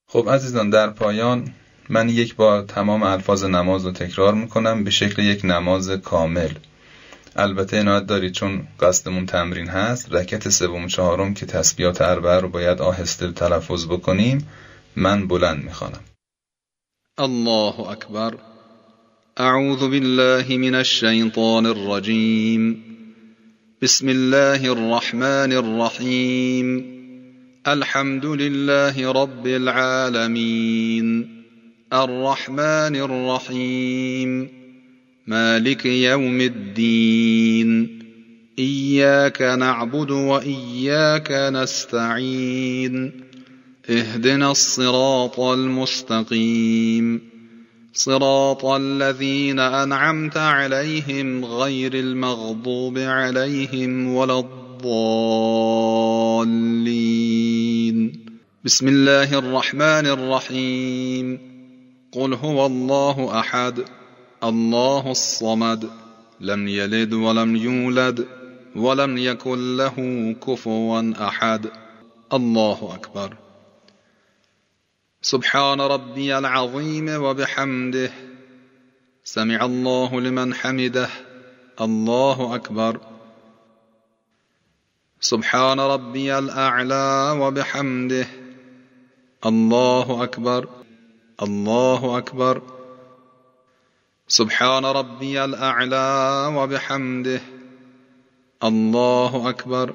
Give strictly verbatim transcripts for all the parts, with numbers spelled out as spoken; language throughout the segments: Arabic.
خب عزیزان، در پایان من یک بار تمام الفاظ نماز رو تکرار میکنم به شکل یک نماز کامل. البته عنایت دارید چون قصدمون تمرین هست، رکعت سوم و چهارم که تسبیحات اربعه رو باید آهسته تلفظ بکنیم، من بلند میخوانم. الله اکبر. اعوذ بالله من الشیطان الرجیم. بسم الله الرحمن الرحیم. الحمد لله رب العالمين الرحمن الرحيم مالك يوم الدين إياك نعبد وإياك نستعين اهدنا الصراط المستقيم صراط الذين أنعمت عليهم غير المغضوب عليهم ولا الضالين. بسم الله الرحمن الرحيم. قل هو الله أحد الله الصمد لم يلد ولم يولد ولم يكن له كفوا أحد. الله أكبر. سبحان ربي العظيم وبحمده سمع الله لمن حمده. الله أكبر. سبحان ربي الأعلى وبحمده. الله أكبر. الله أكبر. سبحان ربي الأعلى وبحمده. الله أكبر.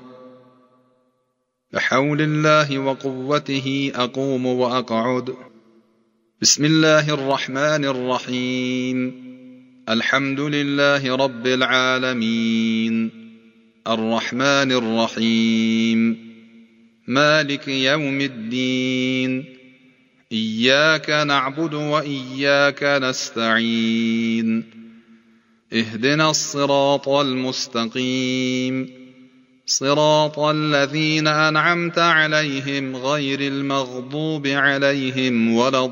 بحول الله وقوته أقوم وأقعد. بسم الله الرحمن الرحيم. الحمد لله رب العالمين الرحمن الرحيم مالك يوم الدين إياك نعبد وإياك نستعين اهدنا الصراط المستقيم صراط الذين أنعمت عليهم غير المغضوب عليهم ولا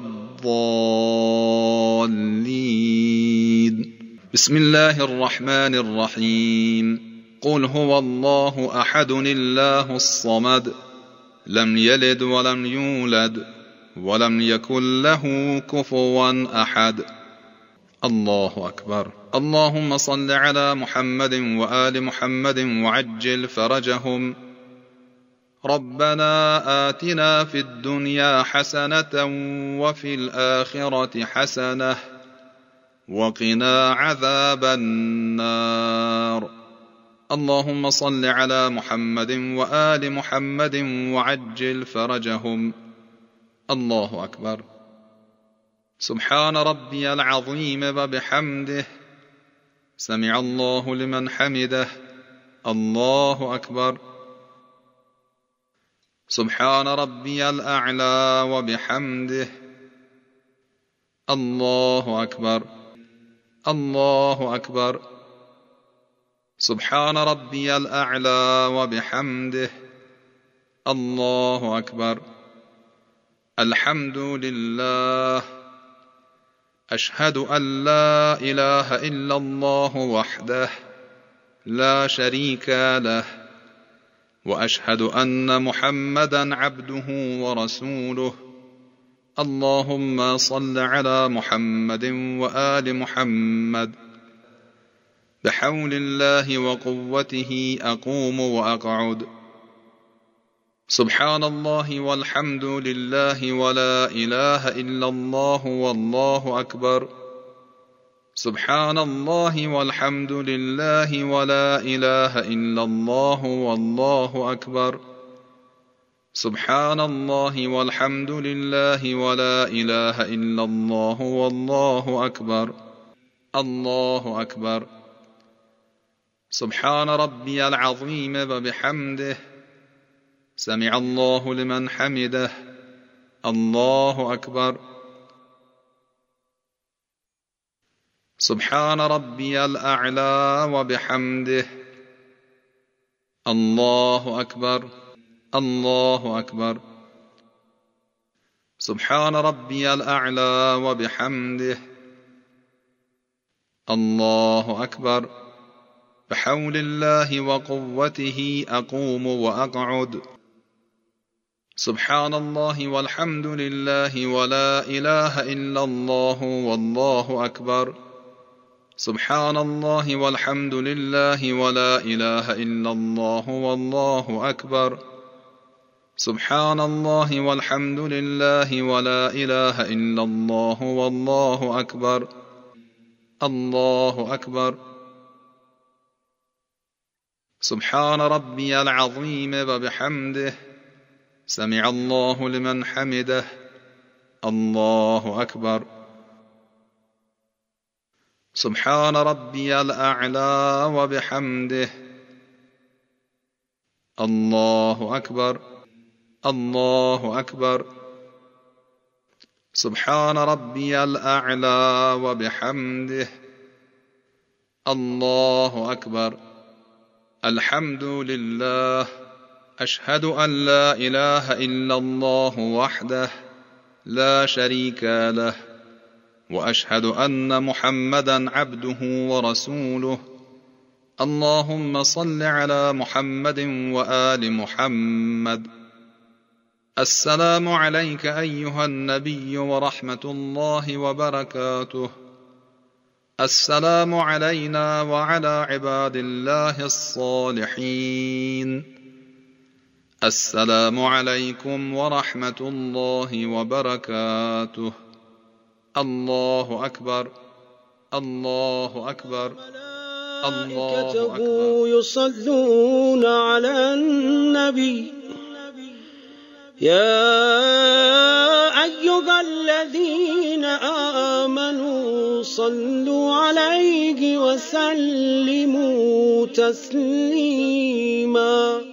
الضالين. بسم الله الرحمن الرحيم. قل هو الله أحد الله الصمد لم يلد ولم يولد ولم يكن له كفوا أحد. الله أكبر. اللهم صل على محمد وآل محمد وعجل فرجهم. ربنا آتنا في الدنيا حسنة وفي الآخرة حسنة وقنا عذاب النار. اللهم صل على محمد وآل محمد وعجل فرجهم. الله أكبر. سبحان ربي العظيم وبحمده سمع الله لمن حمده. الله أكبر. سبحان ربي الأعلى وبحمده. الله أكبر. الله أكبر. سبحان ربي الأعلى وبحمده. الله أكبر. الحمد لله. أشهد أن لا إله إلا الله وحده لا شريك له وأشهد أن محمدا عبده ورسوله. اللهم صل على محمد وآل محمد. بحول الله وقوته أقوم وأقعد. سبحان الله والحمد لله ولا إله إلا الله والله أكبر. سبحان الله والحمد لله ولا إله إلا الله والله أكبر. سبحان الله والحمد لله ولا إله إلا الله والله أكبر. الله أكبر. سبحان ربي العظيم وبحمده سمع الله لمن حمده. الله أكبر. سبحان ربي الأعلى وبحمده. الله أكبر. الله أكبر. سبحان ربي الأعلى وبحمده. الله أكبر. بحول الله وقوته أقوم وأقعد. سبحان الله والحمد لله ولا إله إلا الله والله أكبر. سبحان الله والحمد لله ولا إله إلا الله والله أكبر. سبحان الله والحمد لله ولا إله إلا الله والله أكبر. الله أكبر. سبحان ربي العظيم وبحمده. سمع الله لمن حمده. الله أكبر. سبحان ربي الأعلى وبحمده. الله أكبر. الله أكبر. سبحان ربي الأعلى وبحمده. الله أكبر. الحمد لله. أشهد أن لا إله إلا الله وحده لا شريك له، وأشهد أن محمدا عبده ورسوله. اللهم صل على محمد وآل محمد. السلام عليك أيها النبي ورحمة الله وبركاته. السلام علينا وعلى عباد الله الصالحين. السلام عليكم ورحمة الله وبركاته. الله أكبر. الله أكبر. الله أكبر. يصلون على النبي يا أيها الذين آمنوا صلوا عليه وسلموا تسليما.